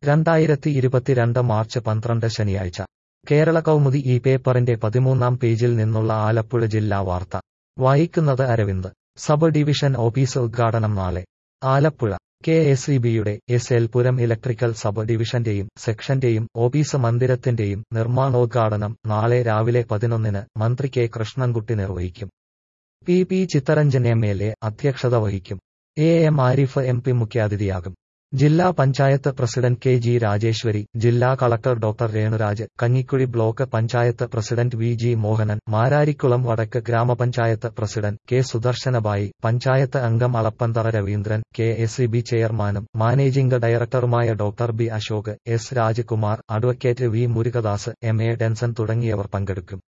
2022 March 12 ശനിയാഴ്ച കേരള കൗമുദി ഈ പേപ്പറിന്റെ 13-ാം പേജിൽ നിന്നുള്ള ആലപ്പുഴ ജില്ലാ വാർത്ത വായിക്കുന്നത് അരവിന്ദ്. സബ് ഡിവിഷൻ ഓഫീസ് ഉദ്ഘാടനം നാളെ. ആലപ്പുഴ കെ.എസ്.ഇ.ബിയുടെ എസ്.എൽ. പുരം ഇലക്ട്രിക്കൽ സബ് ഡിവിഷന്റെയും സെക്ഷന്റെയും ഓഫീസ് മന്ദിരത്തിന്റെയും നിർമ്മാണോദ്ഘാടനം നാളെ രാവിലെ 11-ന് മന്ത്രി കെ. കൃഷ്ണൻകുട്ടി നിർവഹിക്കും. പി. ചിത്തരഞ്ജൻ എം.എൽ.എ. അധ്യക്ഷത വഹിക്കും. എ.എം. ആരിഫ് എം.പി. മുഖ്യാതിഥിയാകും. ജില്ലാ പഞ്ചായത്ത് പ്രസിഡന്റ് കെ.ജി. രാജേശ്വരി, ജില്ലാ collector doctor Renuraj, Kanjikuzhi block panchayat president V G. Mohanan, Mararikulam വടക്ക് ഗ്രാമപഞ്ചായത്ത് പ്രസിഡന്റ് കെ. സുദർശനബായി, പഞ്ചായത്ത് അംഗം അളപ്പന്തറ രവീന്ദ്രൻ, കെ.എസ്.ഇ.ബി. ചെയർമാനും മാനേജിംഗ് ഡയറക്ടറുമായ doctor B. Ashok, S. Rajkumar, advocate V. Murukadas, M A. Denson തുടങ്ങിയവർ പങ്കെടുക്കും.